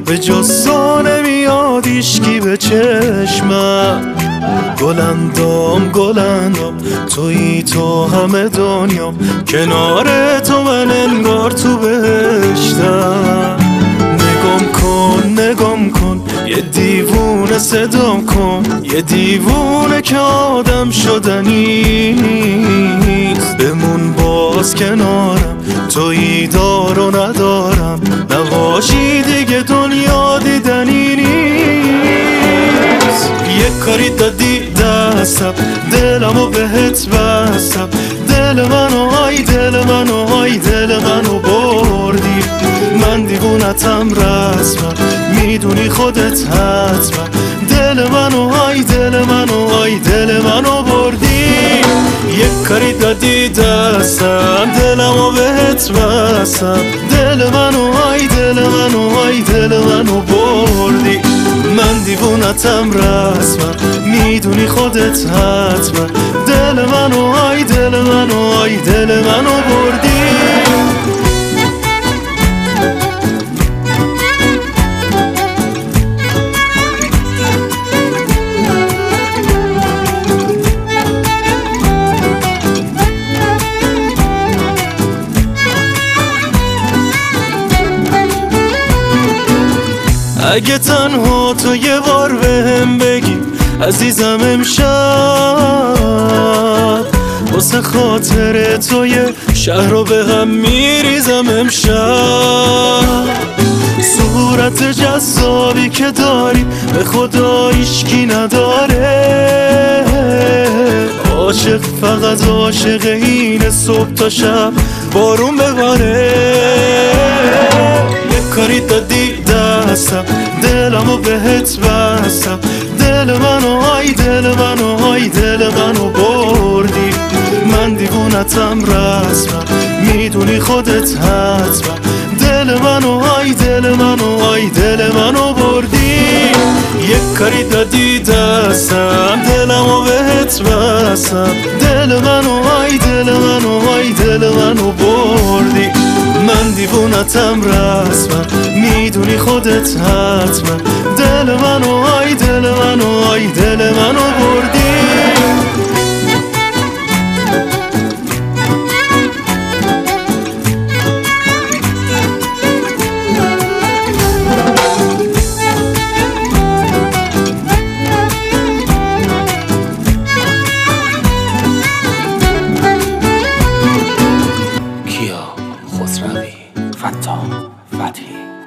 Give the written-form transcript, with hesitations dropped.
به جز تو نمیاد ایشکی به چشمم. گلندام تویی تو همه دنیام، کنار تو من انگار تو بهشتم. نگام کن یه دیوونه صدام کن، یه دیوونه که آدم شدنیست. بمون باز کنارم تویی دار و ندارم، نباشی دیگه دنیا دیدنی نیست. یه کاری دادی دستم، دلمو بهت بستم، دل منو آی دل منو آی دل منو بردی. من دیوونتم رسمم، میدونی خودت حتمم، دل منو آی دل منو آی دل منو بردی. یک کاری دادی دستم، دلمو بهت بستم، دل منو آی دل منو آی دل منو بردی. من دیوونتم رسمم، میدونی خودت حتمم، دل منو آی دل منو آی دل منو بردی. اگه تنها تو یه بار بهم بگی عزیزم امشب، واسه خاطر تو یه شهر رو به هم میریزم امشب. صورت جذابی که داری به خدا هیچکی نداره، عاشق فقط عاشق اینه صبح تا شب بارون بباره. یه کاری دادی دستم، دلمو بهت بستم، دل منو آی دل منو آی دل منو بردی. من دیوونتم رسمم، میدونی خودت حتمم، دل منو آی دل منو آی دل منو بردی. یک کاری دادی دستم، دلمو بهت بستم، دل منو آی دل منو آی دل منو بردی. من دیوونتم رسمم، میدونی خودت حتمم، دل منو آی دل منو آی دل منو بردی. کیا خسروی، فتاح فتحی.